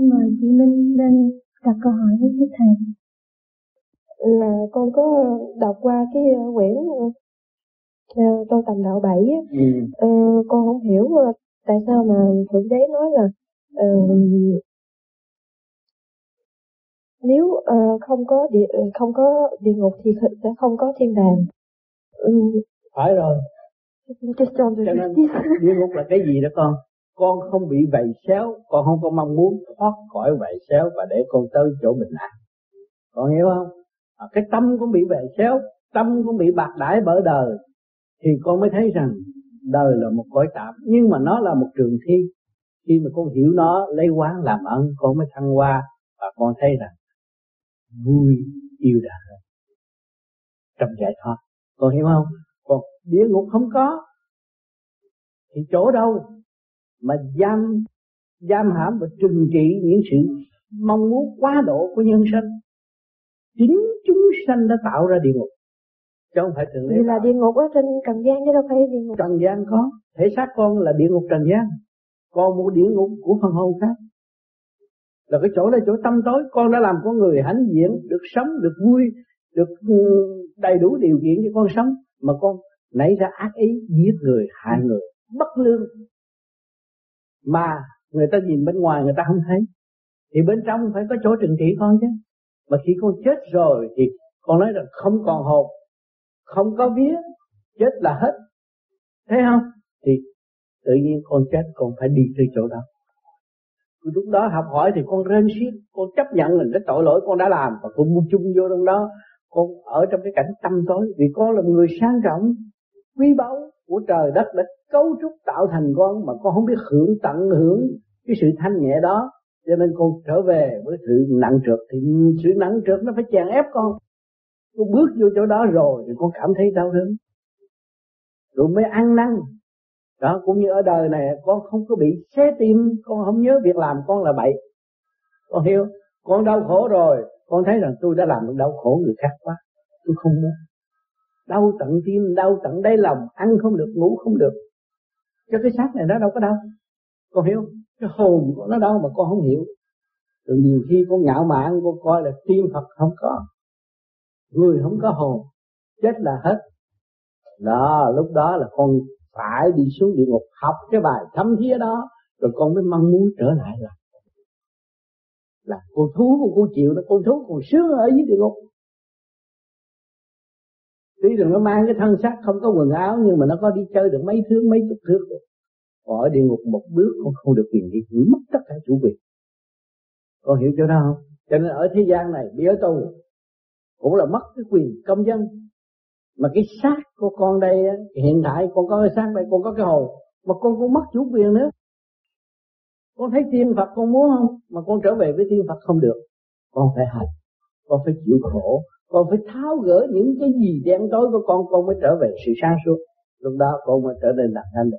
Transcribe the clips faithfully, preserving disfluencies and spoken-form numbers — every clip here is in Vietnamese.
mời chị Minh lên đặt câu hỏi với thưa thầy. Là con có đọc qua cái quyển uh, Tôi Tầm Đạo Bảy á, ừ. uh, con không hiểu uh, tại sao mà Thượng Đế nói là uh, nếu uh, không có địa không có địa ngục thì sẽ không có thiên đàng. Um, Phải rồi. Cho nên địa ngục là cái gì đó con? Con không bị vầy xéo, con không có mong muốn thoát khỏi vầy xéo và để con tới chỗ bình an. Con hiểu không? À, cái tâm con bị vầy xéo, tâm con bị bạc đãi bởi đời, thì con mới thấy rằng đời là một cõi tạm, nhưng mà nó là một trường thi. Khi mà con hiểu nó, lấy quán làm ân, con mới thăng hoa và con thấy rằng vui yêu đã hơn trong giải thoát. Con hiểu không? Còn địa ngục không có thì chỗ đâu mà giam giam hãm và trừng trị những sự mong muốn quá độ của nhân sinh. Chính chúng sanh đã tạo ra địa ngục, chứ không phải Thượng Đế. Vì là địa ngục ở trên trần gian chứ đâu phải địa ngục. Trần gian có, thể xác con là địa ngục trần gian, còn một địa ngục của phần hồn khác. Là cái chỗ này chỗ tâm tối, con đã làm con người hãnh diện, được sống, được vui, được đầy đủ điều kiện cho con sống, mà con nảy ra ác ý, giết người, hại người, bất lương. Mà người ta nhìn bên ngoài người ta không thấy, thì bên trong phải có chỗ trừng trị con chứ. Mà khi con chết rồi thì con nói rằng không còn hồn, không có vía, chết là hết. Thấy không? Thì tự nhiên con chết, con phải đi tới chỗ đó. Lúc đó học hỏi thì con rên xiết, con chấp nhận là cái tội lỗi con đã làm, và con mua chung vô trong đó. Con ở trong cái cảnh tâm tối, vì con là một người sang trọng, quý báu của trời đất đã cấu trúc tạo thành con, mà con không biết hưởng tận hưởng cái sự thanh nhẹ đó. Cho nên con trở về với sự nặng trược, thì sự nặng trược nó phải chèn ép con. Con bước vô chỗ đó rồi thì con cảm thấy đau đớn, rồi mới ăn năn. Đó, cũng như ở đời này con không có bị xé tim, con không nhớ việc làm con là bậy. Con hiểu, con đau khổ rồi, con thấy rằng tôi đã làm được đau khổ người khác quá, tôi không muốn. Đau tận tim, đau tận đáy lòng, ăn không được, ngủ không được. Cho cái xác này nó đâu có đau. Con hiểu, cái hồn của nó đâu mà con không hiểu. Rồi nhiều khi con ngạo mạn, con coi là tiên Phật không có, người không có hồn, chết là hết. Đó, lúc đó là con phải đi xuống địa ngục học cái bài thấm thía đó, rồi con mới mong muốn trở lại là là con thú của con chịu đó, con thú còn sướng ở dưới địa ngục. Tuy rằng nó mang cái thân xác không có quần áo, nhưng mà nó có đi chơi được mấy thước mấy chục thước rồi. Còn ở địa ngục một bước con không được quyền đi, mất tất cả chủ quyền. Con hiểu chỗ đó không? Cho nên ở thế gian này đi ở tù cũng là mất cái quyền công dân. Mà cái xác của con đây, hiện tại con có cái xác đây, con có cái hồn, mà con cũng mất chủ quyền nữa. Con thấy tiên Phật con muốn không? Mà con trở về với tiên Phật không được. Con phải hành, con phải chịu khổ, con phải tháo gỡ những cái gì đen tối của con, con mới trở về sự sáng suốt. Lúc đó con mới trở nên đạt thanh được.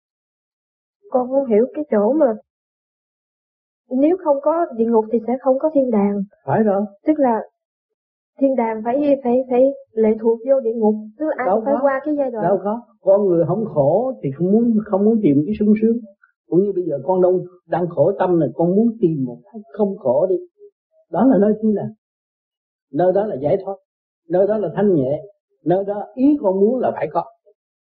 Con không hiểu cái chỗ mà nếu không có địa ngục thì sẽ không có thiên đàng. Phải rồi. Tức là thiên đàng phải phải phải lệ thuộc vô địa ngục, tức là ai phải qua cái giai đoạn. Đâu có, con người không khổ thì không muốn không muốn tìm cái sung sướng. Cũng như bây giờ con đông đang khổ tâm này, con muốn tìm một cái không khổ đi. Đó là nơi thiên đàng. Nơi đó là giải thoát, nơi đó là thanh nhẹ, nơi đó ý con muốn là phải có.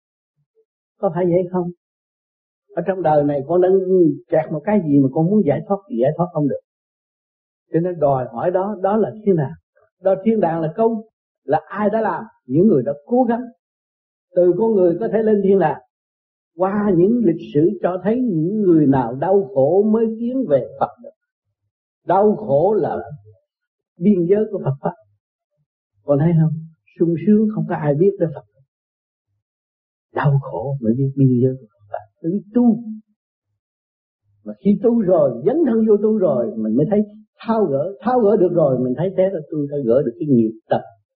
Có phải vậy không? Ở trong đời này con đang kẹt một cái gì mà con muốn giải thoát thì giải thoát không được. Cho nên đòi hỏi đó, đó là thiên đàng. Đó thiên đàng là câu, là ai đã làm? Những người đã cố gắng. Từ con người có thể lên thiên đàng. Qua những lịch sử cho thấy những người nào đau khổ mới tiến về Phật được. Đau khổ là biên giới của Phật Pháp. Con thấy không? Sung sướng không có ai biết tới Phật. Đau khổ mới biết biên giới của Phật Pháp, mới biết tu. Mà khi tu rồi, dấn thân vô tu rồi, mình mới thấy thao gỡ, thao gỡ được rồi, mình thấy thế là tôi đã gỡ được cái nghiệp tập.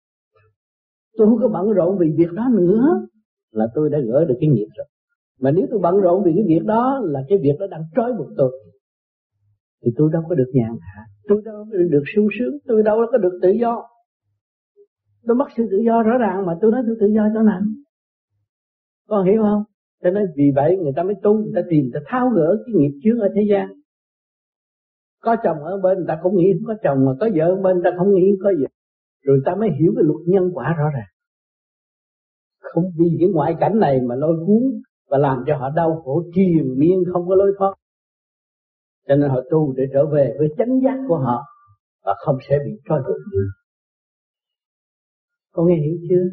Tôi không có bận rộn vì việc đó nữa, là tôi đã gỡ được cái nghiệp rồi. Mà nếu tôi bận rộn vì cái việc đó, là cái việc đó đang trói buộc tôi, thì tôi đâu có được nhàn hạ, tôi đâu có được sung sướng, tôi đâu có được tự do. Tôi mất sự tự do rõ ràng, mà tôi nói tôi tự do chỗ nào? Con hiểu không? Cho nên vì vậy người ta mới tu, người ta tìm, người ta tháo gỡ cái nghiệp chướng ở thế gian. Có chồng ở bên người ta cũng nghĩ không có chồng, mà có vợ ở bên người ta không nghĩ không có vợ. Rồi ta mới hiểu cái luật nhân quả rõ ràng. Không vì cái ngoại cảnh này mà lôi cuốn và làm cho họ đau khổ triền miên không có lối thoát. Cho nên họ tu để trở về với chánh giác của họ và không sẽ bị trói buộc nữa. Con nghe hiểu chưa?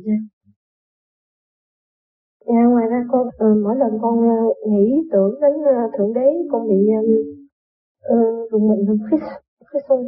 Dạ, ngoài ra con uh, mỗi lần con uh, nghĩ tưởng đến uh, Thượng Đế, con bị um, uh, rùng mình khít khít sôi.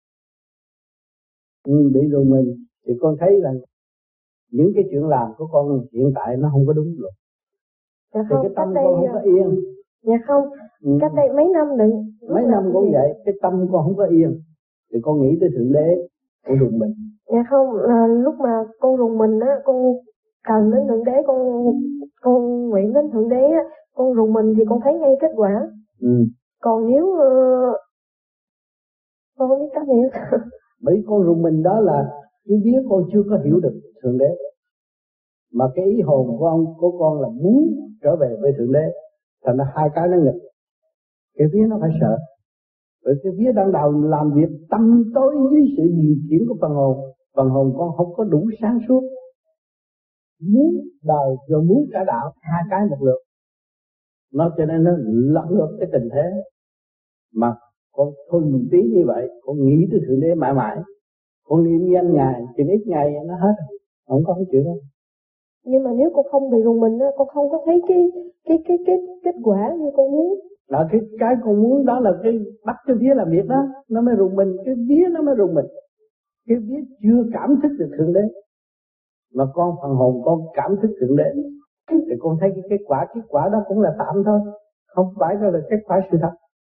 Ừ, bị rùng mình thì con thấy rằng những cái chuyện làm của con hiện tại nó không có đúng rồi. Dạ thì không, cái tâm đây, con không có yên. Dạ không, ừ. Cách đây mấy năm đừng. Mấy năm cũng vậy, cái tâm con không có yên. Thì con nghĩ tới Thượng Đế, con rùng mình. Dạ không, à, lúc mà con rùng mình á, con cần đến Thượng Đế, con con nguyện đến Thượng Đế á, con rùng mình thì con thấy ngay kết quả. Ừ. Còn nếu uh, con không biết cách hiểu. Bởi con rùng mình đó là cái vía con chưa có hiểu được Thượng Đế. Mà cái ý hồn của ông của con là muốn trở về với Thượng Đế. Thành ra hai cái nó nghịch. Cái vía nó phải sợ. Bởi cái vía đang đầu làm việc tâm tối dưới sự điều khiển của phần hồn. Phần hồn con không có đủ sáng suốt. Muốn đời rồi muốn cả đạo, hai cái một lượt. Nó cho nên nó lật ngược cái tình thế. Mà con thuần tí như vậy, con nghĩ tới Thượng Đế mãi mãi. Con niệm danh Ngài, chừng ít ngày nó hết. Không có cái chuyện đó. Nhưng mà nếu con không bị rùng mình á, con không có thấy cái cái cái cái kết quả như con muốn. Đó, cái cái con muốn đó là cái bắt cái vía làm việc đó, nó mới rùng mình, cái vía nó mới rùng mình. Cái vía chưa cảm thức được Thượng Đế. Mà con phần hồn con cảm thức Thượng Đế. Thì con thấy cái kết quả, kết quả đó cũng là tạm thôi. Không phải đó là kết quả sự thật.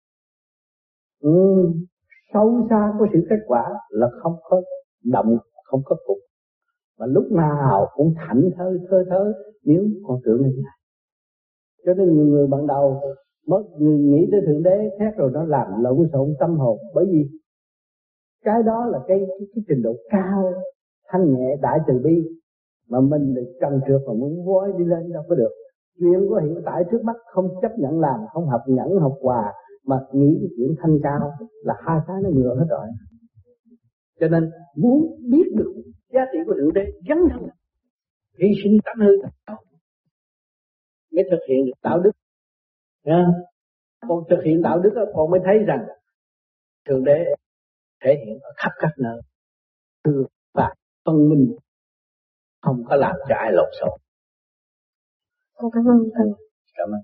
Ừ, sâu xa của sự kết quả là không có động, không có cục. Mà lúc nào cũng thảnh thơi thơ thớ nếu con tưởng như thế này. Cho nên nhiều người ban đầu mất người nghĩ tới Thượng Đế khác rồi nó làm lộn xộn tâm hồn. Bởi vì cái đó là cái, cái, cái trình độ cao, thanh nhẹ, đại từ bi. Mà mình được trần trượt mà muốn voi đi lên đâu có được. Chuyện của hiện tại trước mắt không chấp nhận làm, không học nhẫn học hòa, mà nghĩ cái chuyện thanh cao là hai cái nó ngược hết rồi. Cho nên muốn biết được giá trị của Thượng Đế dấn thân, hy sinh tánh hư mới thực hiện được đạo đức. Nha. Con thực hiện đạo đức đó, con mới thấy rằng Thượng Đế thể hiện ở khắp các nơi, thương và phân minh, không có làm cho ai lộn xộn. Con cảm ơn thầy. Cảm ơn.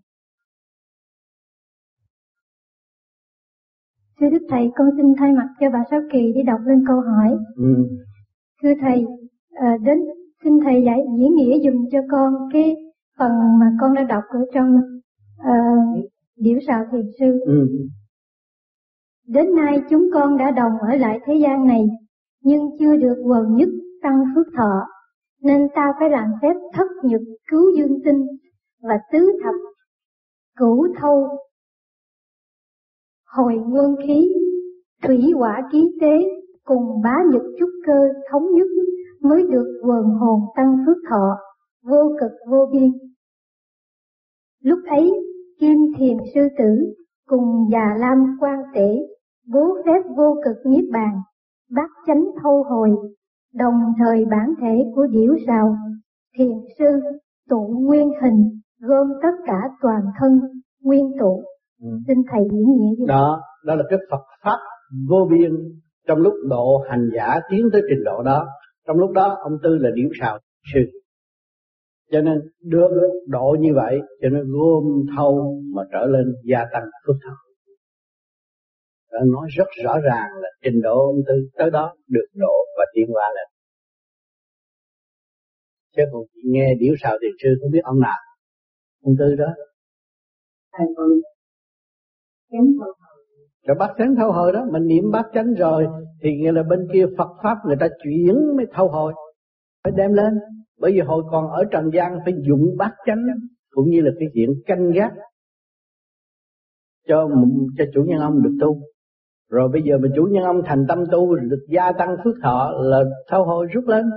Thưa Đức Thầy, con xin thay mặt cho bà Sáu Kỳ để đọc lên câu hỏi. Ừ. Thưa Thầy, à, đến xin Thầy giải diễn nghĩa dùm cho con cái phần mà con đã đọc ở trong uh, Điểu Sào Thiền Sư. Ừ. Đến nay chúng con đã đồng ở lại thế gian này, nhưng chưa được quần nhất tăng phước thọ, nên ta phải làm phép thất nhật cứu dương tinh và tứ thập cửu thâu hồi nguyên khí, thủy hỏa ký tế cùng bá nhật trúc cơ thống nhất mới được quần hồn tăng phước thọ vô cực vô biên. Lúc ấy Kim Thiền Sư Tử cùng Già Lam Quan Tể bố phép vô cực niết bàn, bát chánh thâu hồi, đồng thời bản thể của Điểu Sào Thiền Sư tụ nguyên hình, gom tất cả toàn thân nguyên tụ. Ừ. Xin Thầy diễn nghĩa giúp. Đó, đó là cái Phật pháp vô biên. Trong lúc độ hành giả tiến tới trình độ đó, trong lúc đó ông Tư là Điểu Sào Sư, cho nên được độ như vậy, cho nên gom thâu mà trở lên gia tăng phước thọ. Đã nói rất rõ ràng là trình độ ông Tư tới đó được độ và tiến hóa lên. Chứ còn chỉ nghe Điểu Sào Thiền Sư không biết ông nào. Ông Tư đó thầy con rồi bát chánh thâu hồi đó, mình niệm bát chánh rồi thì nghĩa là bên kia Phật pháp người ta chuyển mới thâu hồi, phải đem lên. Bởi vì hồi còn ở trần gian phải dụng bát chánh cũng như là cái chuyện canh gác cho cho chủ nhân ông được tu. Rồi bây giờ mà chủ nhân ông thành tâm tu được gia tăng phước thọ là thâu hồi rút lên,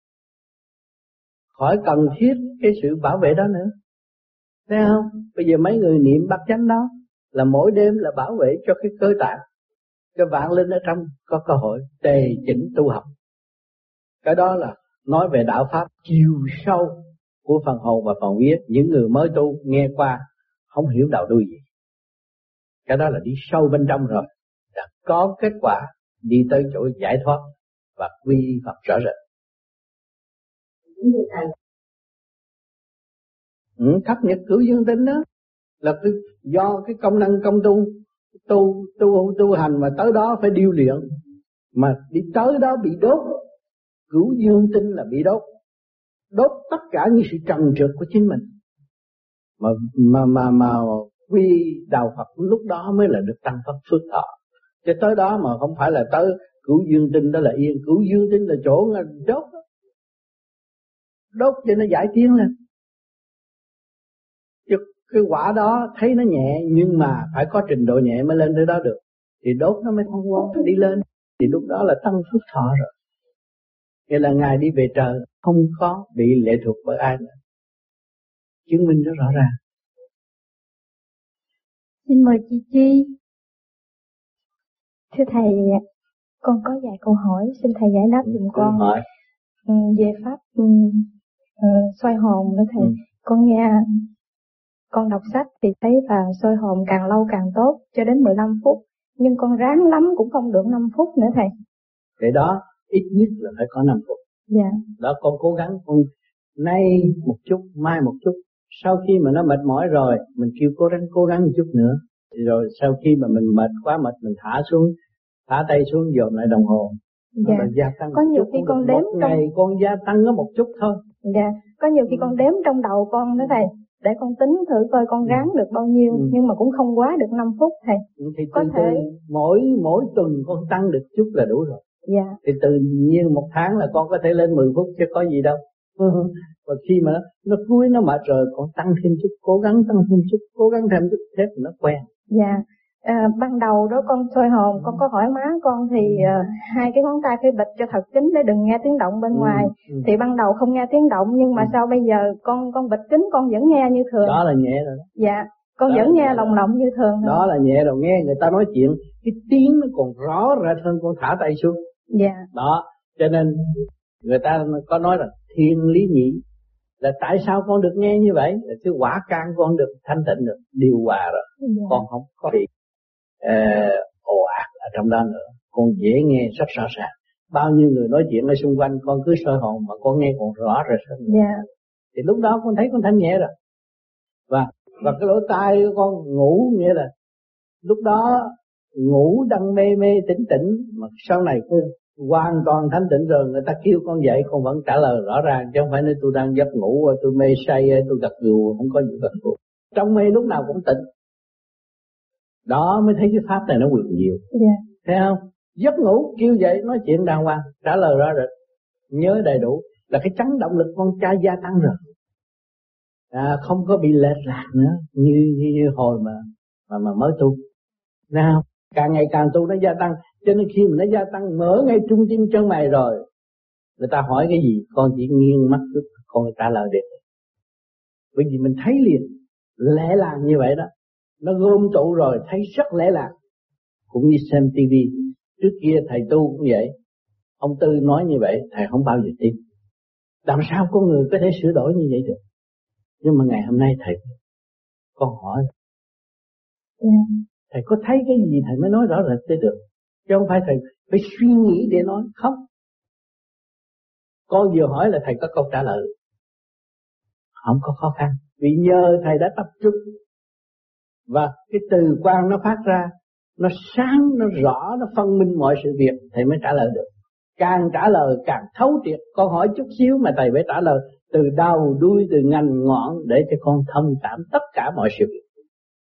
khỏi cần thiết cái sự bảo vệ đó nữa. Thấy không? Bây giờ mấy người niệm bát chánh đó là mỗi đêm là bảo vệ cho cái cơ tạng. cho vạn linh ở trong có cơ hội tề chỉnh tu học. Cái đó là nói về đạo pháp chiều sâu của phần hồn và phần vía. Những người mới tu nghe qua không hiểu đầu đuôi gì. Cái đó là đi sâu bên trong rồi, đã có kết quả đi tới chỗ giải thoát và quy Phật rõ rệt. Ừ, thấp nhật cửu dương tinh đó là cái, do cái công năng công tu tu tu tu hành mà tới đó phải điêu luyện, mà đi tới đó bị đốt. Cửu dương tinh là bị đốt, đốt tất cả những sự trần trượt của chính mình, mà mà mà mà quy đạo Phật lúc đó mới là được tăng Phật phước thọ. Chứ tới đó mà không phải là tới cửu dương tinh đó là yên. Cửu dương tinh là chỗ đốt đó. Đốt cho nó giải tiến lên. Chứ cái quả đó thấy nó nhẹ, nhưng mà phải có trình độ nhẹ mới lên tới đó được. Thì đốt nó mới thăng hoa đi lên. Thì lúc đó là tăng phước thọ rồi. Nghĩa là Ngài đi về trời không có bị lệ thuộc bởi ai nữa. Chứng minh rất rõ ràng. Xin mời chị Chi. Thưa thầy, con có vài câu hỏi, xin thầy giải đáp giùm con. Hỏi. Ừ, về pháp ừ, uh, xoay hồn đó thầy. Ừ. Con nghe, con đọc sách thì thấy là xoay hồn càng lâu càng tốt, cho đến mười lăm phút. Nhưng con ráng lắm cũng không được năm phút nữa thầy. Cái đó ít nhất là phải có năm phút. Dạ. Đó con cố gắng, con nay một chút, mai một chút. Sau khi mà nó mệt mỏi rồi, mình kêu cố gắng cố gắng một chút nữa. Rồi sau khi mà mình mệt quá mệt, mình thả xuống, thả tay xuống dồn lại đồng hồ. Dạ. Gia tăng có nhiều khi con đếm một trong ngày con gia tăng có một chút thôi. Dạ. Có nhiều khi con đếm trong đầu con đó thầy, để con tính thử coi con ráng được bao nhiêu, ừ. nhưng mà cũng không quá được năm phút thầy. Thì có từ thể từ, mỗi mỗi tuần con tăng được chút là đủ rồi. Dạ. Thì tự nhiên một tháng là con có thể lên mười phút chứ có gì đâu. Và khi mà nó, nó cuối nó mệt rồi, con tăng thêm chút, cố gắng tăng thêm chút, cố gắng thêm chút, thế nó quen. Dạ. À, ban đầu đó con soi hồn, ừ. con có hỏi má con thì uh, hai cái ngón tay phải bịt cho thật kín để đừng nghe tiếng động bên ừ. ngoài. Ừ. Thì ban đầu không nghe tiếng động, nhưng mà ừ. sau bây giờ con con bịt kín con vẫn nghe như thường. Đó là nhẹ rồi đó. Dạ. Con đó vẫn nghe lồng lộng như thường thôi. Đó là nhẹ rồi, nghe người ta nói chuyện, cái tiếng nó còn rõ rệt hơn con thả tay xuống. Dạ. Đó, cho nên người ta có nói là thiên lý nhị, là tại sao con được nghe như vậy, là cái quả can con được thanh tịnh được, điều hòa rồi. Dạ. Con không có bị uh, ồ ạt ở trong đó nữa, con dễ nghe rất rõ ràng. Bao nhiêu người nói chuyện ở xung quanh, con cứ soi hồn mà con nghe còn rõ rệt hơn. Dạ. Thì lúc đó con thấy con thanh nhẹ rồi. Và và cái lỗ tai của con ngủ, nghĩa là lúc đó ngủ đang mê mê tỉnh tỉnh, mà sau này con hoàn toàn thanh tịnh rồi, người ta kêu con dậy con vẫn trả lời rõ ràng, chứ không phải nói tôi đang giấc ngủ, tôi mê say, tôi gật gù, không có gì gật gù. Trong mê lúc nào cũng tỉnh. Đó mới thấy cái pháp này nó quyền diệu. Yeah. Thấy không? Giấc ngủ kêu dậy nói chuyện đàng hoàng, trả lời rõ rệt, nhớ đầy đủ, là cái chấn động lực con trai gia tăng rồi. À, không có bị lệch lạc nữa như, như, như hồi mà mà mà mới tu. Nào, càng ngày càng tu nó gia tăng, cho nên khi mà nó gia tăng mở ngay trung tim chân mày rồi, người ta hỏi cái gì con chỉ nghiêng mắt chút con trả lời được. Bởi vì mình thấy liền lẽ làng như vậy đó, nó gom tụ rồi thấy rất lẽ làng. Cũng như xem tivi, trước kia thầy tu cũng vậy, ông Tư nói như vậy thầy không bao giờ tin. Làm sao con người có thể sửa đổi như vậy được? Nhưng mà ngày hôm nay thầy con hỏi, yeah. thầy có thấy cái gì thầy mới nói rõ rệt thế được, chứ không phải thầy phải suy nghĩ để nói. Không, con vừa hỏi là thầy có câu trả lời, không có khó khăn, vì nhờ thầy đã tập trung và cái từ quang nó phát ra, nó sáng, nó rõ, nó phân minh mọi sự việc, thầy mới trả lời được. Càng trả lời càng thấu triệt. Con hỏi chút xíu mà thầy phải trả lời từ đầu đuôi, từ ngành ngọn, để cho con thông cảm tất cả mọi sự việc.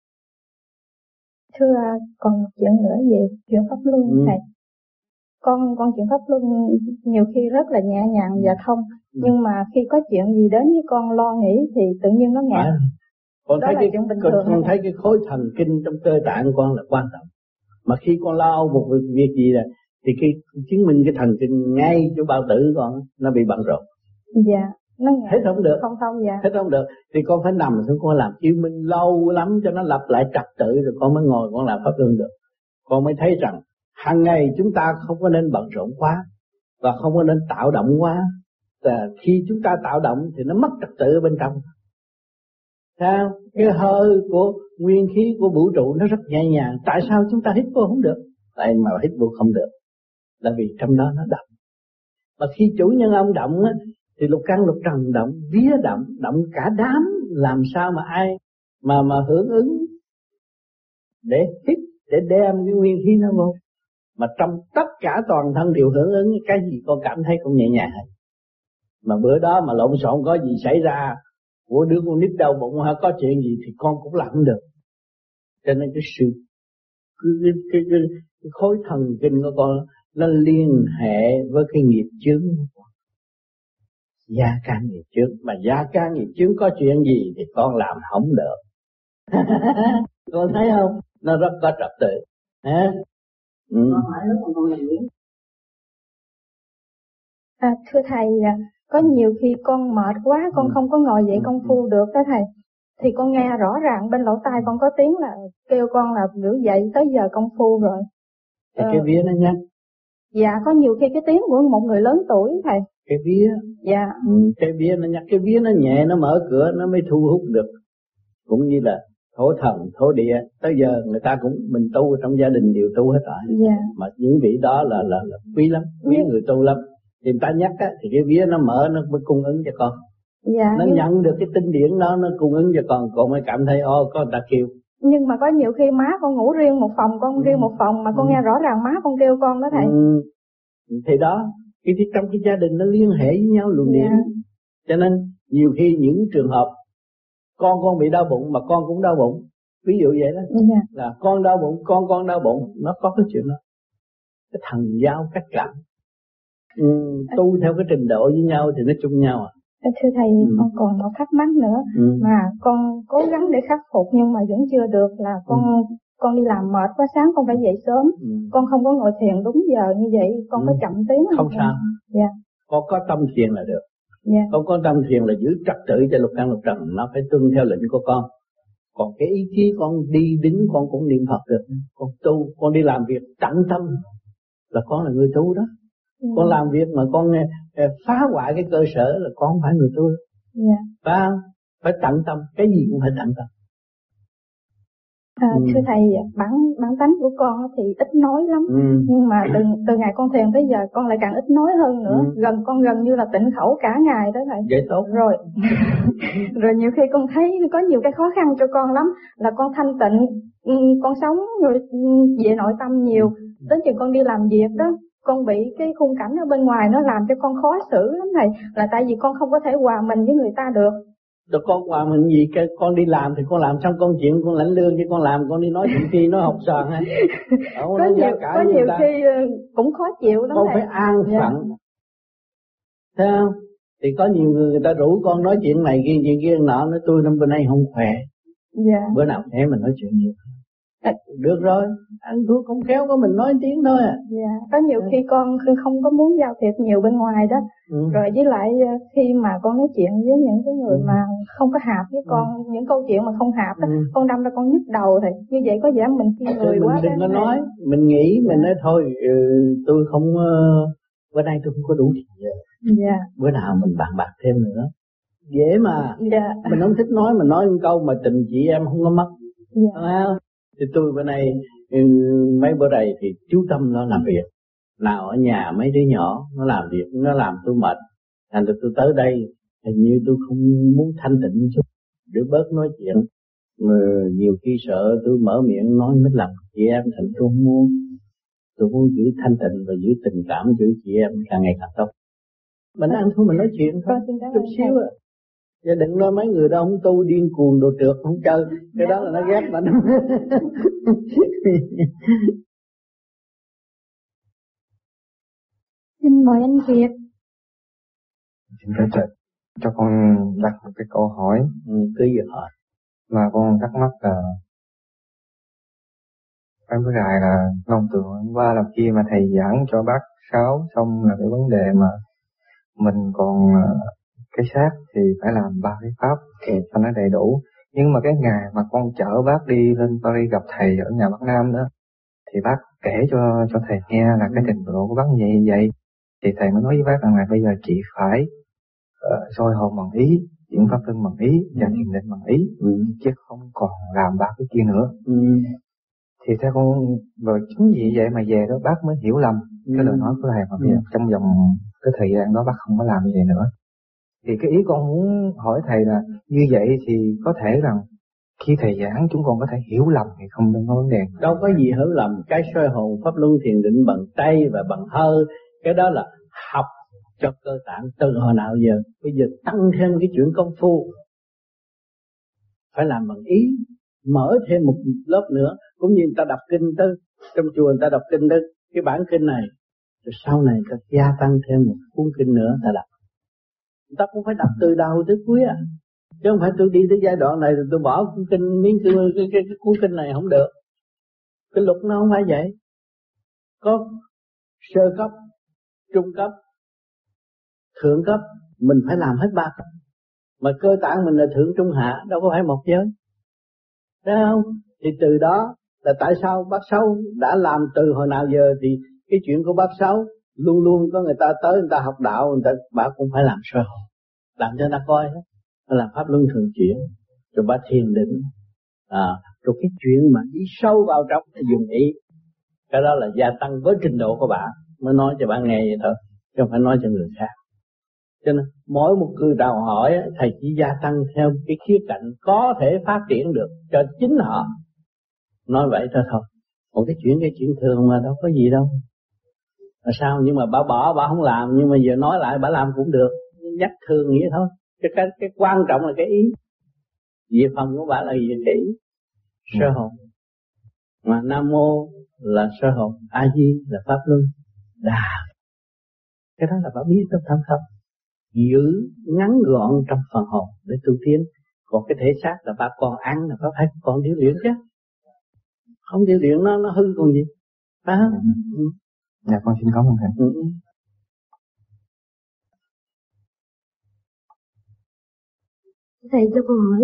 Thưa còn một chuyện nữa về chuyện pháp luân ừ. thầy. Con con chuyện pháp luân nhiều khi rất là nhẹ nhàng và thông, ừ. nhưng mà khi có chuyện gì đến với con lo nghĩ thì tự nhiên nó ngạt. À, con đó thấy là cái, chuyện bình con, thường. Con thấy cái khối thần kinh trong cơ tạng con là quan trọng. Mà khi con lo một việc, việc gì là thì cái chứng minh cái thần kinh ngay chỗ bao tử con nó bị bận rộn. Dạ, nó ngạt. Hết không được. Không thông dạ. Hết không được. Thì con phải nằm xuống con làm chứng minh lâu lắm cho nó lặp lại trật tự, rồi con mới ngồi con làm pháp luân được. Con mới thấy rằng hàng ngày chúng ta không có nên bận rộn quá và không có nên tạo động quá. Và khi chúng ta tạo động thì nó mất trật tự ở bên trong. Sao? Cái hơi của nguyên khí của vũ trụ nó rất nhẹ nhàng. Tại sao chúng ta hít vô không được? Tại mà hít vô không được là vì trong đó nó động. Mà khi chủ nhân ông động á, thì lục căn lục trần động, vía động, động cả đám, làm sao mà ai mà mà hưởng ứng để hít, để đem cái nguyên khí nó vô. Mà trong tất cả toàn thân đều hưởng ứng, cái gì con cảm thấy cũng nhẹ nhàng hết. Mà bữa đó mà lộn xộn có gì xảy ra, của đứa con nít đau bụng hay có chuyện gì thì con cũng làm không được. Cho nên cái sự cái, cái, cái, cái, cái khối thần kinh của con nó liên hệ với cái nghiệp chướng, gia can nghiệp chướng. Mà gia can nghiệp chướng có chuyện gì thì con làm không được. Con thấy không? Nó rất có trật tự. À, ừ. à, thưa thầy, có nhiều khi con mệt quá, con không có ngồi dậy công phu được đó thầy. Thì con nghe rõ ràng bên lỗ tai con có tiếng là kêu con là biểu dậy tới giờ công phu rồi. Thì ờ, cái vía nó nhắc. Dạ, có nhiều khi cái tiếng của một người lớn tuổi thầy. Cái vía. Dạ. Ừ, cái vía nó nhắc, cái vía nó nhẹ, nó mở cửa nó mới thu hút được. Cũng như là thổ thần, thổ địa, tới giờ người ta cũng mình tu trong gia đình đều tu hết rồi. Dạ. Mà những vị đó là là, là quý lắm, quý người tu lắm. Thì người ta nhắc á, thì cái vía nó mở nó mới cung ứng cho con. Dạ. Nó nhưng... nhận được cái tinh điển đó nó cung ứng cho con, con mới cảm thấy ô có người ta kêu. Nhưng mà có nhiều khi má con ngủ riêng một phòng, con ừ. riêng một phòng mà con ừ. nghe rõ ràng má con kêu con đó thầy. Ừ. Thì đó, cái trong cái gia đình nó liên hệ với nhau luồng điện. Dạ. Cho nên nhiều khi những trường hợp con con bị đau bụng mà con cũng đau bụng, ví dụ vậy đó. Dạ. Là con đau bụng, con con đau bụng, nó có cái chuyện đó. Cái thần giao cách cảm. Ừ, tu theo cái trình độ với nhau thì nó chung nhau à. Thưa thầy, ừ. con còn một thắc mắc nữa ừ. mà con cố gắng để khắc phục nhưng mà vẫn chưa được là con ừ. con đi làm mệt quá, sáng con phải dậy sớm, ừ. con không có ngồi thiền đúng giờ như vậy, con ừ. có chậm tiếng không? Không sao. Dạ. Con có tâm thiền là được. Dạ. Con có tâm thiền là giữ trật tự cho lục căn lục trần, nó phải tuân theo lệnh của con. Còn cái ý chí con đi đứng con cũng niệm Phật được. Con tu, con đi làm việc tận tâm là con là người tu đó. Ừ. Con làm việc mà con phá hoại cái cơ sở là con không phải người tu. Dạ. Phải không? Phải tận tâm, cái gì cũng phải tận tâm. À, ừ. Thưa thầy, bản bản tánh của con thì ít nói lắm, ừ. nhưng mà từ từ ngày con thiền tới giờ con lại càng ít nói hơn nữa, ừ. gần con gần như là tịnh khẩu cả ngày đó thầy. Vậy tốt. Rồi, rồi nhiều khi con thấy có nhiều cái khó khăn cho con lắm, là con thanh tịnh, con sống rồi về nội tâm nhiều, đến chừng con đi làm việc đó, con bị cái khung cảnh ở bên ngoài nó làm cho con khó xử lắm thầy, là tại vì con không có thể hòa mình với người ta được. Rồi con hòa mình gì, cái con đi làm thì con làm xong công chuyện con lãnh lương, chứ con làm con đi nói chuyện khi nó học sòn ha. Có nhiều, có nhiều khi cũng khó chịu lắm. Con phải an phận. Dạ. Thấy không? Thì có nhiều người người ta rủ con nói chuyện này kia chuyện kia nọ, nói tôi năm bữa nay không khỏe. Dạ. Bữa nào thế mình nói chuyện nhiều. À, được rồi, ăn thuốc không khéo có mình nói tiếng thôi à. Dạ, có nhiều khi con không có muốn giao thiệp nhiều bên ngoài đó. Ừ. Rồi với lại khi mà con nói chuyện với những cái người ừ. mà không có hợp với con, ừ. những câu chuyện mà không hợp đó, ừ. con đâm ra con nhức đầu thì như vậy có vẻ mình khi người quá. Mình đừng có nói, mình nghĩ, mình nói thôi, ừ, tôi không, uh, bữa nay tôi không có đủ tiền giờ. Dạ. Bữa nào mình bàn bạc thêm nữa. Dễ mà. Dạ. Mình không thích nói, mình nói một câu mà tình chị em không có mất. Dạ. À, thì tôi bữa nay ừ, mấy bữa này thì chú tâm nó làm việc. Nào ở nhà mấy đứa nhỏ nó làm việc, nó làm tôi mệt. Thành ra tôi tới đây hình như tôi không muốn thanh tịnh chút để bớt nói chuyện. Mà nhiều khi sợ tôi mở miệng nói mất lòng chị em, thành tôi không muốn. Tôi muốn giữ thanh tịnh và giữ tình cảm giữa chị em càng ngày càng tốt. Mình ăn thôi mình nói chuyện thôi, chút xíu à. Chứ đừng nói mấy người đó không tu điên cuồng đồ trượt không chơi, cái đó là nó ghét mình. Xin mời anh Việt. Xin phép thầy cho con đặt một cái câu hỏi. Ừ, cứ gì hỏi. Mà con thắc mắc là mấy bữa dài là Long Tường hôm qua làm kia mà thầy giảng cho bác Sáu xong là cái vấn đề mà mình còn cái xác thì phải làm ba cái pháp cho nó đầy đủ. Nhưng mà cái ngày mà con chở bác đi lên Paris gặp thầy ở nhà bác Nam đó, Thì bác kể cho cho thầy nghe là cái trình độ của bác như vậy như vậy. Thì thầy mới nói với bác rằng là bây giờ chị phải uh, soi hồn bằng ý, chuyển pháp luân bằng ý và thiền định bằng ý, ừ. chứ không còn làm ba cái kia nữa. Ừ. Thì theo con rồi chính vì vậy mà về đó bác mới hiểu lầm ừ. cái lời nói của thầy mà bây giờ ừ. trong vòng cái thời gian đó bác không có làm như vậy nữa. Thì cái ý con muốn hỏi thầy là như vậy thì có thể rằng khi thầy giảng chúng con có thể hiểu lầm thì không có vấn đề. Đâu có gì hiểu lầm, cái soi hồn pháp luân thiền định bằng tay và bằng hơi, cái đó là học cho cơ tạng từ hồi nào giờ. Bây giờ tăng thêm cái chuyện công phu, phải làm bằng ý, mở thêm một lớp nữa. Cũng như người ta đọc kinh tới, trong chùa người ta đọc kinh tới cái bản kinh này, rồi sau này ta gia tăng thêm một cuốn kinh nữa ta đọc. Người ta cũng phải đọc từ đầu tới cuối à. Chứ không phải tôi đi tới giai đoạn này rồi tôi bỏ cuốn kinh, miếng cái, cái, cái, cái cuốn kinh này không được. Cái luật nó không phải vậy. Có sơ cấp, trung cấp, thượng cấp, mình phải làm hết ba cấp. Mà cơ tạng mình là thượng trung hạ, đâu có phải một giới. Thấy không? Thì từ đó là tại sao bác Sáu đã làm từ hồi nào giờ, thì cái chuyện của bác Sáu luôn luôn có người ta tới người ta học đạo, người ta bà cũng phải làm soi hồn, làm cho người ta coi hết. Làm pháp luân thường chuyển, rồi bà thiền định, à, rồi cái chuyện mà đi sâu vào trong là dùng ý, cái đó là gia tăng với trình độ của bạn mới nói cho bạn nghe vậy thôi, chứ không phải nói cho người khác. Cho nên mỗi một người đào hỏi thầy chỉ gia tăng theo cái khía cạnh có thể phát triển được cho chính họ, nói vậy thôi thôi. Còn cái chuyện cái chuyện thường mà đâu có gì đâu. Là sao? Nhưng mà bà bỏ, bà không làm, nhưng mà giờ nói lại bà làm cũng được, nhắc thường vậy thôi. Cái, cái, cái quan trọng là cái ý. Về phần của bà là gì? Cái ý. Sơ hồn. Mà Nam Mô là sơ hồn, A Di là pháp luân, Đà. Cái đó là bà biết trong thâm thâm. Giữ ngắn gọn trong phần hồn để tu tiến. Còn cái thể xác là bà còn ăn là bà phải còn điều luyện chứ. Không điều luyện nó nó hư còn gì. Phải không? Ừ. Dạ con xin cảm ơn thầy. Ừ. Thầy cho con hỏi,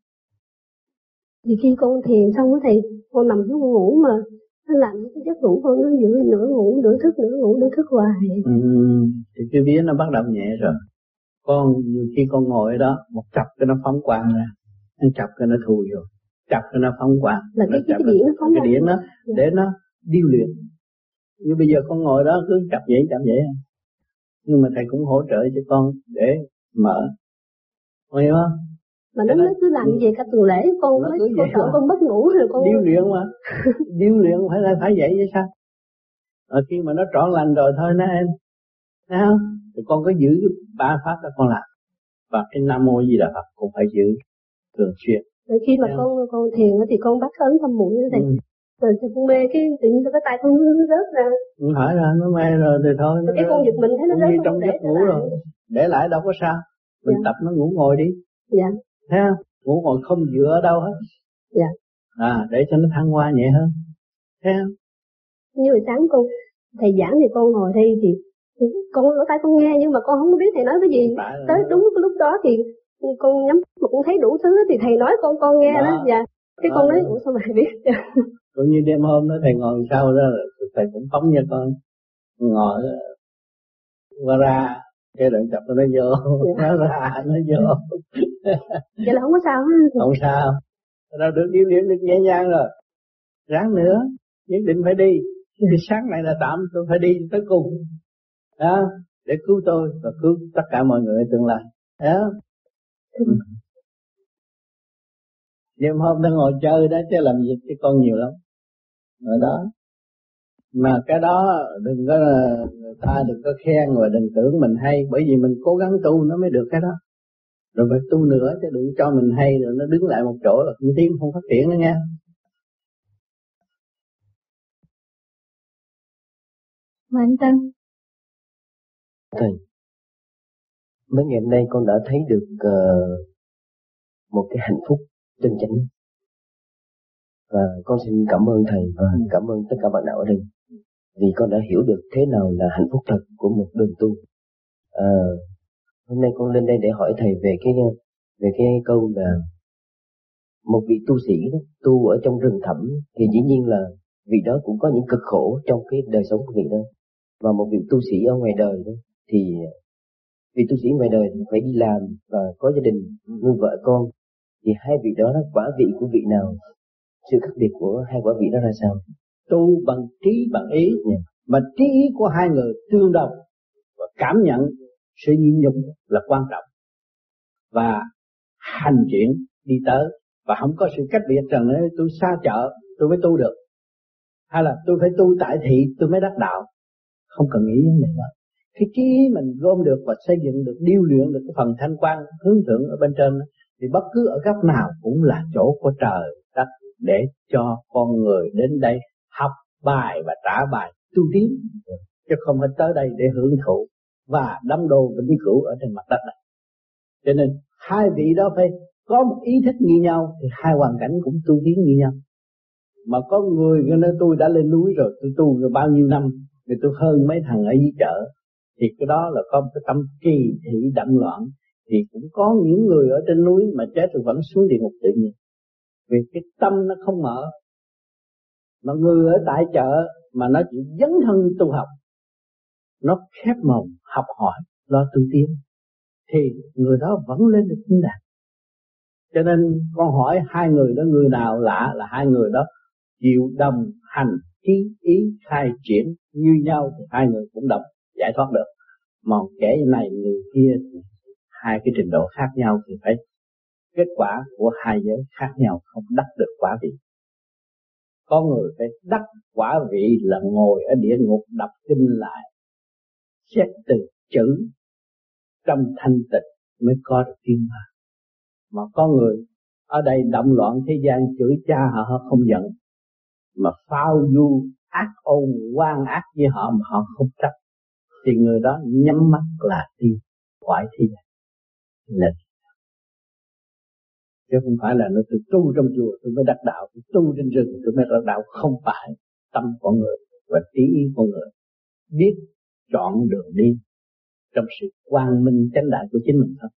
vì khi con thiền xong á thầy, con nằm xuống con ngủ mà nó làm cái giấc ngủ con nó giữa nửa ngủ nửa thức nửa ngủ nửa thức hoài. Ừ, thì cái vía nó bắt đầu nhẹ rồi. Con nhiều khi con ngồi ở đó, một chập cái nó phóng quang ra, một chập cái nó thùi rồi, chập cái nó phóng quang. Là cái, cái, cái điện nó phóng cái điện nó dạ. Để nó điêu luyện. Như bây giờ con ngồi đó cứ chập vậy chập vậy, nhưng mà thầy cũng hỗ trợ cho con để mở, con hiểu không? Mà nó, nó cứ làm như vậy cả tuần lễ, con mới con sợ con mất ngủ rồi con. Điêu luyện mà, điêu luyện phải là phải vậy chứ sao? Ở khi mà nó trọn lành rồi thôi nó em, thấy không? Thì con có giữ ba pháp đó con làm, và cái Nam Mô Di Đà Phật cũng phải giữ thường xuyên. Rồi khi mà con con thiền thì con bắt ấn thâm mũi như thế. Ừ. Rồi con mê cái tự nhiên cái tay con nó rớt ra. Không phải ra nó mê rồi thì thôi. Nó cái con giật mình thấy nó rớt trong giấc ngủ rồi, để lại đâu có sao. Mình dạ. Tập nó ngủ ngồi đi. Dạ. Thấy không? Ngủ ngồi không dựa ở đâu hết. Dạ. À, để cho nó thăng hoa nhẹ hơn. Thấy không? Như hồi sáng con thầy giảng thì con ngồi đây thì, thì con lỗ tai con nghe nhưng mà con không biết thầy nói cái gì. Tới đúng cái lúc đó thì con nhắm mà cũng thấy đủ thứ thì thầy nói con con nghe đó. đó. Dạ. Cái con nói ủa sao mày biết? Cũng như đêm hôm đó thầy ngồi sau đó thầy cũng phóng cho con ngồi qua ra cái đoạn chập nó vô, dạ. Nó ra nó vô. Vậy là không có sao hết. Không sao. Đâu được điêu luyện được nhẹ nhàng rồi. Ráng nữa, nhất định phải đi. Thì sáng này là tạm tôi phải đi tới cùng. Đó, để cứu tôi và cứu tất cả mọi người tương lai. Đó. Ừ. Đêm hôm ta ngồi chơi đó chứ làm việc với con nhiều lắm. Ở đó. Mà cái đó đừng có người ta đừng có khen và đừng tưởng mình hay, bởi vì mình cố gắng tu nó mới được cái đó. Rồi phải tu nữa chứ đừng cho mình hay rồi nó đứng lại một chỗ là không tiến không phát triển nữa nha. Mà anh Tân. Thầy, mấy ngày hôm nay con đã thấy được uh, một cái hạnh phúc chân chánh. Và con xin cảm ơn thầy và cảm ơn tất cả bạn đạo ở đây. Vì con đã hiểu được thế nào là hạnh phúc thật của một đường tu. À, hôm nay con lên đây để hỏi thầy về cái về cái câu là một vị tu sĩ đó, tu ở trong rừng thẳm thì dĩ nhiên là vị đó cũng có những cực khổ trong cái đời sống của vị đó. Và một vị tu sĩ ở ngoài đời đó, thì vị tu sĩ ngoài đời phải đi làm và có gia đình, nuôi vợ con. Thì hai vị đó, quả vị của vị nào, sự khác biệt của hai quả vị đó ra sao? Tu bằng trí bằng ý, yeah. Mà trí ý của hai người tương đồng và cảm nhận sự nhịn nhục là quan trọng, và hành triển đi tới, và không có sự cách biệt rằng nếu tôi xa chợ tôi mới tu được, hay là tôi phải tu tại thị tôi mới đắc đạo. Không cần nghĩ vấn đề đó. Khi trí ý mình gom được và xây dựng được, điêu luyện được cái phần thanh quan hướng thượng ở bên trên, thì bất cứ ở góc nào cũng là chỗ của trời đất để cho con người đến đây học bài và trả bài tu tiến, chứ không phải tới đây để hưởng thụ và đắm đô vĩnh cửu ở trên mặt đất này. Cho nên hai vị đó phải có một ý thức như nhau thì hai hoàn cảnh cũng tu tiến như nhau. Mà có người nói tôi đã lên núi rồi, tôi tu rồi bao nhiêu năm thì tôi hơn mấy thằng ở dưới chợ, thì cái đó là có một cái tâm kỳ thị đậm loạn. Thì cũng có những người ở trên núi mà chết rồi vẫn xuống địa ngục tự nhiên, vì cái tâm nó không mở. Mà người ở tại chợ mà nó chỉ dấn thân tu học, nó khép mồm học hỏi lo tu tiến, thì người đó vẫn lên được thiên đàng. Cho nên con hỏi hai người đó người nào lạ, là hai người đó chịu đồng hành trí ý khai triển như nhau thì hai người cũng đồng giải thoát được. Mà kẻ này người kia thì hai cái trình độ khác nhau thì phải kết quả của hai giới khác nhau, không đắc được quả vị. Có người phải đắc quả vị là ngồi ở địa ngục đọc kinh lại, xét từ chữ trong thanh tịnh mới có được tiến hóa. Mà có người ở đây động loạn thế gian, chửi cha họ, họ không giận, mà phao du ác ôn oan ác với họ mà họ không trách, thì người đó nhắm mắt là đi khỏi thế gian lên. Chứ không phải là nó tôi tu trong chùa tôi mới đắc đạo, tôi tu trên rừng tôi mới đắc đạo. Không phải. Tâm của người và trí ý của người biết chọn đường đi trong sự quang minh chánh đại của chính mình thôi.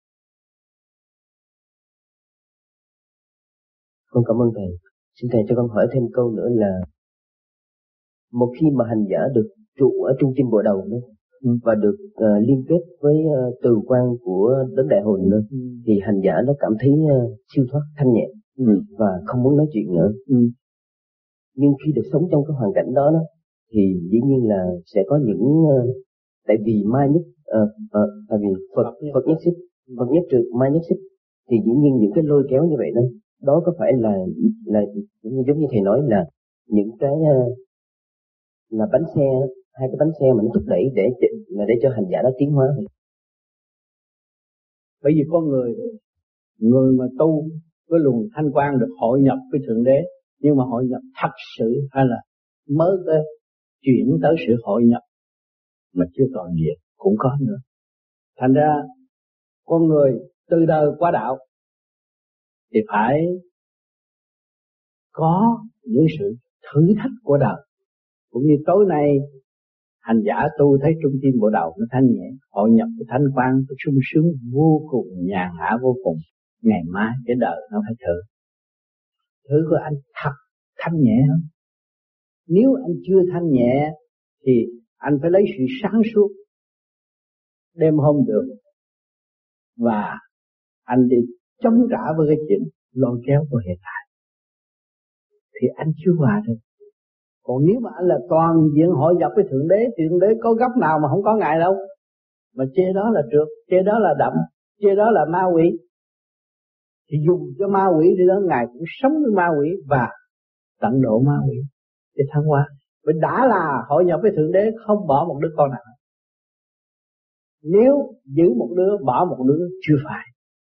Con cảm ơn Thầy. Xin Thầy cho con hỏi thêm câu nữa là một khi mà hành giả được trụ ở trung tim bộ đầu nữa, ừ. và được uh, liên kết với uh, từ quan của đấng đại hồn nữa, ừ. thì hành giả nó cảm thấy uh, siêu thoát thanh nhẹ, ừ. và không muốn nói chuyện nữa. Ừ. Nhưng khi được sống trong cái hoàn cảnh đó, đó thì dĩ nhiên là sẽ có những uh, tại vì ma nhất uh, uh, tại vì Phật Phật nhất xích Phật nhất trừ ma nhất xích, thì dĩ nhiên những cái lôi kéo như vậy đó, đó có phải là là giống như Thầy nói là những cái uh, là bánh xe, hai cái bánh xe mà nó thúc đẩy để là để cho hành giả đó tiến hóa. Bởi vì con người người mà tu với luồng thanh quan được hội nhập với Thượng Đế, nhưng mà hội nhập thật sự hay là mới tới chuyển tới sự hội nhập mà chưa toàn diện cũng có nữa. Thành ra con người từ đời qua đạo thì phải có những sự thử thách của đời. Cũng như tối nay hành giả tu thấy trung tim bộ đầu nó thanh nhẹ, hội nhập với thanh quan, nó sung sướng vô cùng, nhàn hạ vô cùng. Ngày mai cái đời nó phải thử. Thử của anh thật thanh nhẹ không? Nếu anh chưa thanh nhẹ thì anh phải lấy sự sáng suốt đêm hôm được, và anh đi chống trả với cái chuyện lôi kéo của hiện tại, thì anh chưa hòa được. Còn nếu mà anh là toàn diện hội nhập với Thượng Đế, thì Thượng Đế có góc nào mà không có Ngài đâu. Mà chê đó là trượt, chê đó là đậm, chê đó là ma quỷ. Thì dùng cho ma quỷ đi đó, Ngài cũng sống với ma quỷ và tận độ ma quỷ để thăng hoa. Bởi đã là hội nhập với Thượng Đế, không bỏ một đứa con nào. Nếu giữ một đứa, bỏ một đứa chưa phải.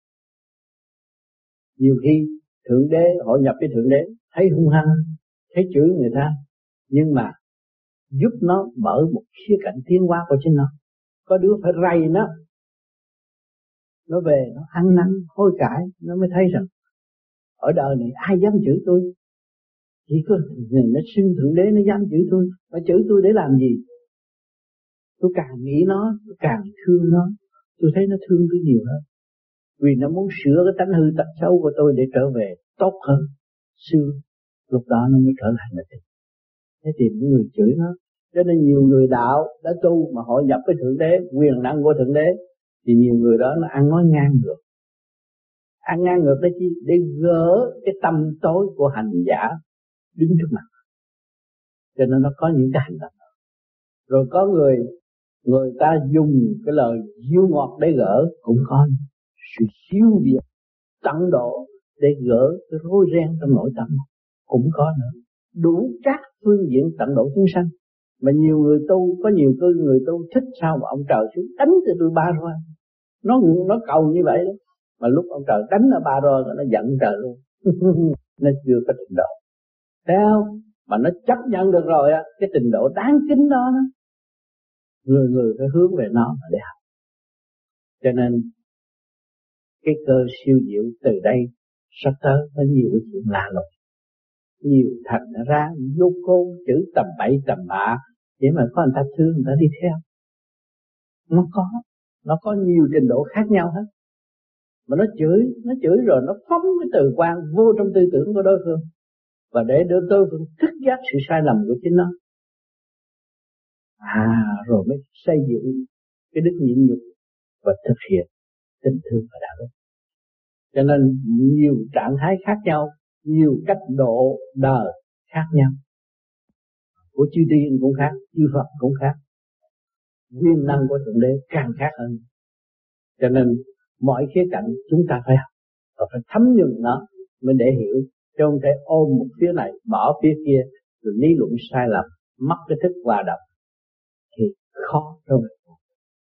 Nhiều khi Thượng Đế hội nhập với Thượng Đế, thấy hung hăng, thấy chửi người ta, nhưng mà giúp nó mở một khía cạnh tiến hóa của chính nó. Có đứa phải rầy nó, nó về nó ăn năn hối cải, nó mới thấy rằng ở đời này ai dám chửi tôi, chỉ có nó xưng Thượng Đế nó dám chửi tôi. Nó chửi tôi để làm gì? Tôi càng nghĩ nó, tôi càng thương nó, tôi thấy nó thương tôi nhiều hơn, vì nó muốn sửa cái tánh hư tật xấu của tôi để trở về tốt hơn xưa. Lúc đó nó mới trở lại là tình. để tìm những người chửi nó. Cho nên nhiều người đạo đã tu mà hội nhập với Thượng Đế, quyền năng của Thượng Đế, thì nhiều người đó nó ăn nói ngang ngược. Ăn ngang ngược đó chi? Để gỡ cái tâm tối của hành giả đứng trước mặt. Cho nên nó có những cái hành động. Rồi có người người ta dùng cái lời diêu ngọt để gỡ, cũng có sự siêu việt tận độ để gỡ cái rối ren trong nội tâm, cũng có nữa. Đủ các phương diện tận độ chúng sanh. Mà nhiều người tu, có nhiều cư người tu thích sao mà ông trời xuống đánh cho tôi ba roi. Nó nó cầu như vậy đó. Mà lúc ông trời đánh nó ba roi nó giận trời luôn. Nó chưa có trình độ. Thấy không? Mà nó chấp nhận được rồi á, cái trình độ đáng kính đó, đó. Người người phải hướng về nó mà để học. Cho nên cái cơ siêu diệu từ đây sắp tới có nhiều cái chuyện lạ lùng. Nhiều thành ra vô côn chữ tầm bậy tầm bạ, để mà có người ta thương người ta đi theo. Nó có, nó có nhiều trình độ khác nhau hết. Mà nó chửi, nó chửi rồi nó phóng cái từ quan vô trong tư tưởng của đối phương. Và để đưa đối phương thức giác sự sai lầm của chính nó. À, rồi mới xây dựng cái đức nhịn nhục và thực hiện tình thương và đạo đức. Cho nên nhiều trạng thái khác nhau, nhiều cách độ đời khác nhau. Của chư tiên cũng khác, chư Phật cũng khác. Quyền năng của Thượng Đế càng khác hơn. Cho nên mọi khía cạnh chúng ta phải học và phải thấm nhuần nó mới để hiểu. Chứ không thể ôm một phía này bỏ phía kia rồi lý luận sai lầm, mất cái thức hòa đồng thì khó trong việc.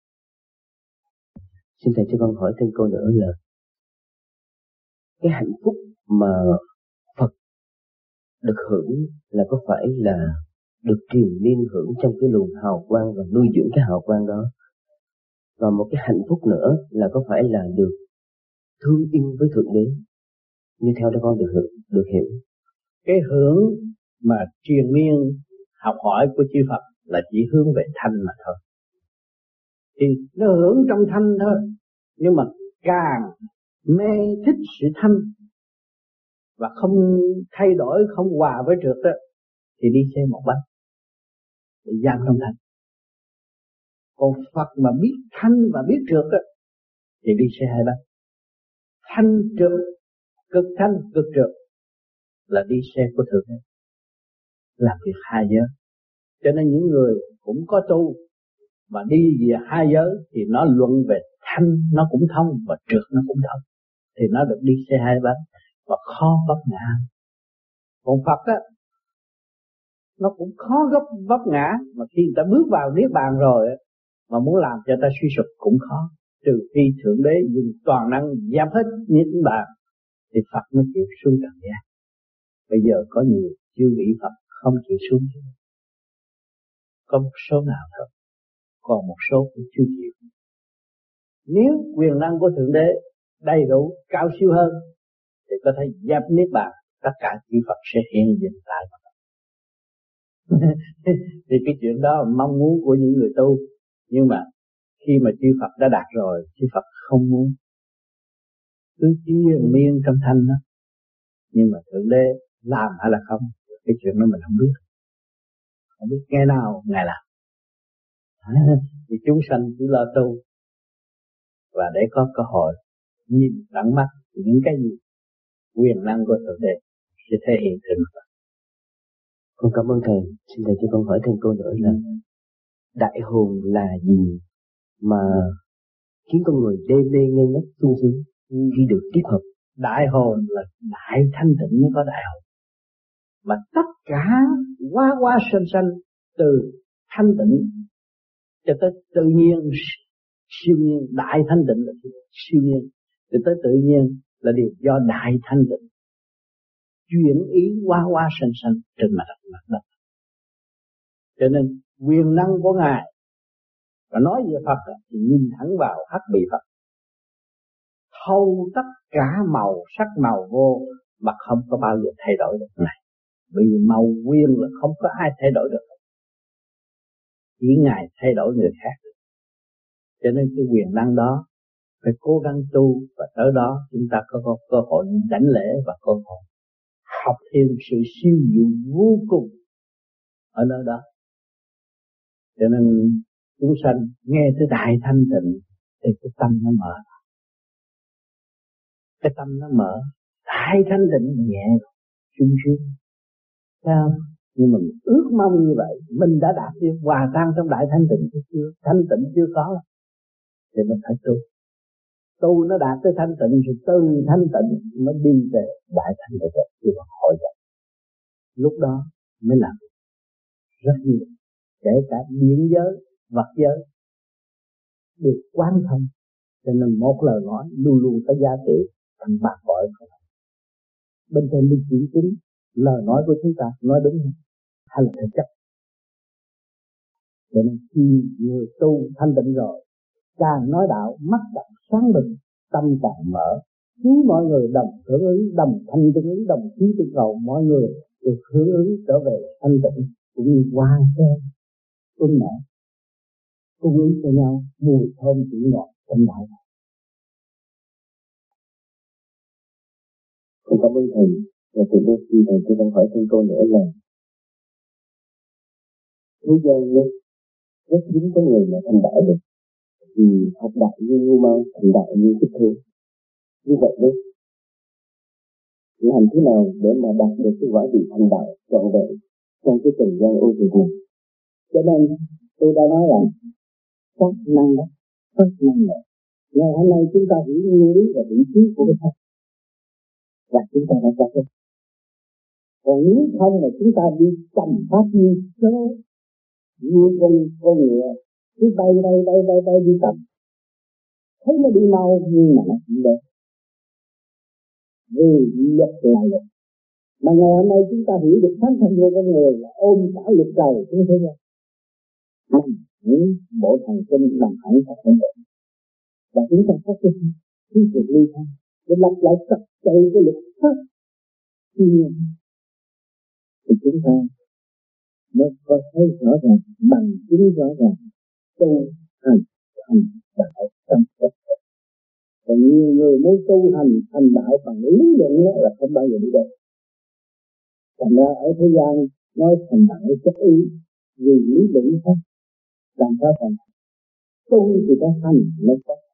Xin thầy cho con hỏi thêm câu nữa là cái hạnh phúc mà Phật được hưởng là có phải là được triền miên hưởng trong cái luồng hào quang và nuôi dưỡng cái hào quang đó? Và một cái hạnh phúc nữa là có phải là được thương yêu với Thượng Đế, như theo đó con được hưởng, được hiểu? Cái hưởng mà triền miên học hỏi của chư Phật là chỉ hướng về thanh mà thôi. Thì nó hưởng trong thanh thôi, nhưng mà càng mê thích sự thanh và không thay đổi, không hòa với trượt đó, thì đi xe một bánh để giam trong thanh. Còn Phật mà biết thanh và biết trượt đó, thì đi xe hai bánh. Thanh trượt, cực thanh cực trượt là đi xe của Thượng Đế, làm việc hai giới. Cho nên những người cũng có tu mà đi về hai giới thì nó luận về thanh nó cũng thông và trượt nó cũng thông, thì nó được đi xe hai bánh và khó vấp ngã. Còn Phật á, nó cũng khó gấp vấp ngã, mà khi người ta bước vào niết bàn rồi á, mà muốn làm cho ta suy sụp cũng khó, trừ khi Thượng Đế dùng toàn năng giam hết niết bàn thì Phật mới chịu xuống trần gian. Bây giờ có nhiều chư vị Phật không chịu xuống, có một số nào thôi, còn một số cũng chưa chịu. Nếu quyền năng của Thượng Đế đầy đủ cao siêu hơn thì có thể dẹp niết bàn, tất cả chư Phật sẽ hiện diện tại Phật. Thì cái chuyện đó là mong muốn của những người tu, nhưng mà khi mà chư Phật đã đạt rồi, chư Phật không muốn, cứ triền miên trong thanh đó. Nhưng mà Thượng Đế làm hay là không, cái chuyện đó mình không biết, không biết ngày nào ngày làm. Thì chúng sanh chỉ lo tu và để có cơ hội nhìn tận mắt những cái gì quyền năng của Thượng Đế sẽ thể hiện trên mặt. Con cảm ơn thầy. Xin thầy cho con hỏi thêm câu nữa là đại hồn là gì mà khiến con người đê mê ngây ngất sung sướng khi được tiếp hợp? Đại hồn là đại thanh tịnh mới có đại hồn. Mà tất cả quá quá sanh sanh từ thanh tịnh cho tới tự nhiên siêu nhiên, đại thanh tịnh là siêu nhiên, cho tới tự nhiên là điều do đại thanh tịnh chuyển ý quá quá sanh sanh trên mặt mặt đất. Cho nên quyền năng của Ngài và nói về Phật thì nhìn thẳng vào hắc bì Phật, thâu tất cả màu sắc màu vô mà không có bao giờ thay đổi được này. Vì màu quyền là không có ai thay đổi được, chỉ Ngài thay đổi người khác. Cho nên cái quyền năng đó phải cố gắng tu, và tới đó chúng ta có, có cơ hội đảnh lễ và cơ hội học thêm sự siêu diệu vô cùng ở nơi đó. Cho nên chúng sanh nghe tới đại thanh tịnh thì cái tâm nó mở, cái tâm nó mở, đại thanh tịnh nhẹ, sung sướng, sao? Nhưng mình ước mong như vậy, mình đã đạt được hòa tan trong đại thanh tịnh hay chưa? Thanh tịnh chưa có, thì mình phải tu. Tu nó đạt tới thanh tịnh, rồi từ thanh tịnh nó đi về đại thanh tịnh, chứ không hội nhập. Lúc đó mới làm rất nhiều, kể cả điện giới, vật giới được quán thông. Cho nên một lời nói luôn luôn có giá trị bằng bạc bội. Bên trên đi chuyển chính lời nói của chúng ta nói đúng không? Hay là thực chất? Cho nên khi người tu thanh tịnh rồi, càng nói đạo mắt càng sáng bừng, tâm càng mở, cứu mọi người đồng hưởng ứng, đồng thanh tương ứng, đồng khí tương cầu, mọi người được hưởng ứng trở về thanh tịnh, cũng như hoa sen tung nở, cung ứng cho nhau mùi thơm vị ngọt trong đạo. Con cảm ơn thầy. Và từ đây khi thầy tôi đang hỏi thêm câu nữa là thế gian nhất rất hiếm có người mà thành đạo được, vì học đạo như ngu ma, thành đạo như thích thú. Như vậy đấy, làm thế nào để mà đạt được cái quả vị thành đạo trọn vẹn trong cái trần gian ô trượt này? Cho nên tôi đã nói rằng pháp năng đó, pháp năng đó. Ngày hôm nay chúng ta hiểu nguyên lý và vị trí của cái pháp, và chúng ta đã đạt được. Còn nếu không là chúng ta đi cầm pháp như số, như con con ngựa, cứ bay bay bay bay bay đi cầm, thấy nó đi mau nhưng mà nó không được. Vì luật là luật. Mà ngày hôm nay chúng ta hiểu được thánh thân của con người là ôm cả luật trời chúng thế gian. Nằm những bộ thần kinh nằm hẳn tại thân thể. Và chúng ta phát sinh cái sự ly thân để lập lại trật tự cái luật pháp. Tuy nhiên thì chúng ta mới có thấy rõ ràng, bằng chứng rõ ràng, tu hành thành đạo trong cuộc đời. Còn nhiều người muốn tu hành thành đạo bằng lý luận là không bao giờ đi được. Thành ra ở thế gian nói thành đạo chất ý vì lý luận thôi, làm sao thành tu thì phải hành mới có